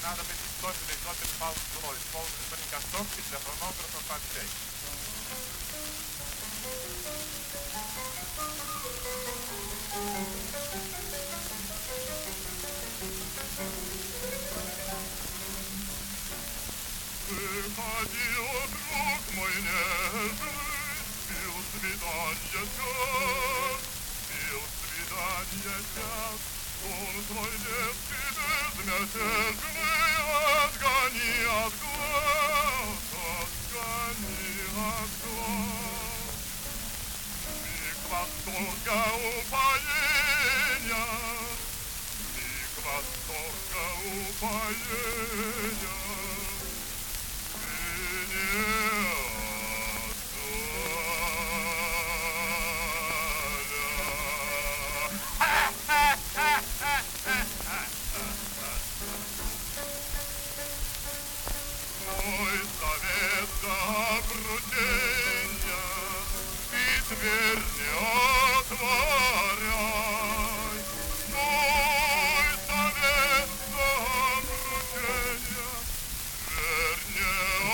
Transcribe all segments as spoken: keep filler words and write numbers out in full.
надо быть изготовить один пал злой, полный подготовки для фонографа подсечь. Выходил друг мой нежный, пил свиданья час, пил свиданья час, он свой детский безмятежный отгони от глаз, отгони от глаз. Миг восторга упоения, миг восторга упоения. Мой совет доброденья, ведь дверь не отворяй. Мой совет доброденья, дверь не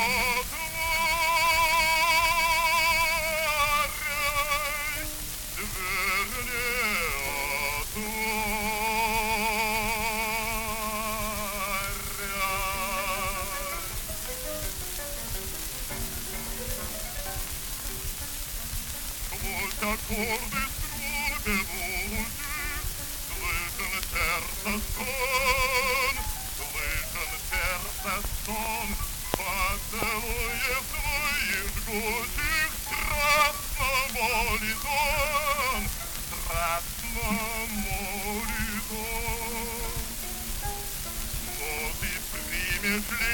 отворяй, дверь не Сквозь аккорды струн певучих слышен сердца стон, слышен сердца стон. Поцелуев твоих жгучих страстно молит он, страстно молит он. Но ты примешь ли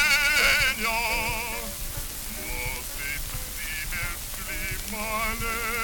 моления? Но ты примешь ли моления?